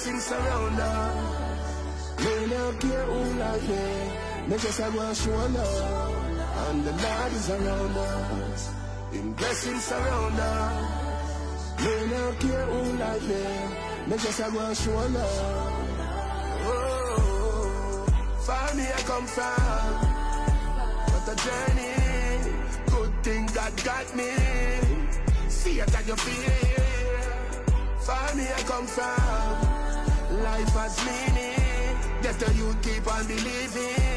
blessings surround us. Me no care who like me. Me just a go show love. And the Lord is around us. In blessings surround us. Me no care who like me. Me just a go show love. Oh, far me I come from, but a journey. Good thing God got me. See it and you feel it. Far me I come from. Life has meaning. Get the youth keep on believing.